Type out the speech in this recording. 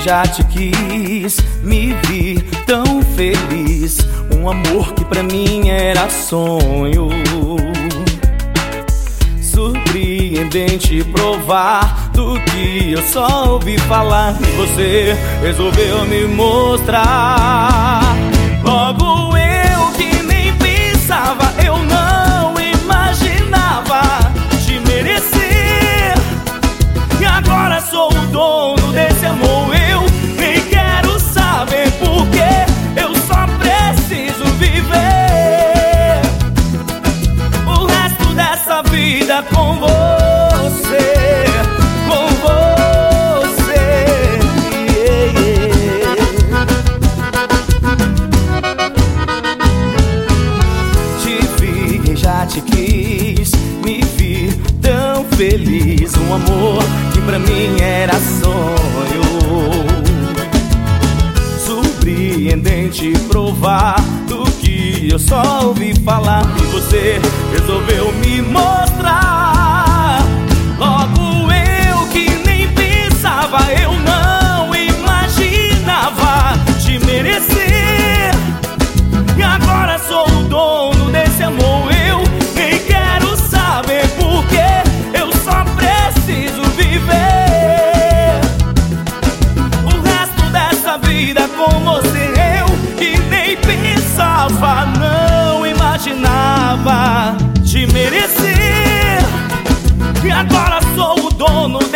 já te quis, me vi tão feliz. Um amor que pra mim era sonho. Surpreendente provar do que eu só ouvi falar. E você resolveu me mostrar. Logo eu que nem pensava, eu não imaginava te merecer. E agora sou o dono desse amor. Eu nem quero saber porquê, eu só preciso viver o resto dessa vida com você, com você, yeah, yeah. Te vi, já te quis, me vi tão feliz. Um amor que pra mim era sonho. Surpreendente provar do que eu só ouvi falar. E você resolveu me mostrar. Logo eu que nem pensava, eu não imaginava te merecer. E agora sou o dono desse amor. Eu nem quero saber porquê, eu só preciso viver o resto dessa vida com você. Eu que nem pensava, não imaginava te merecer. E agora sou o dono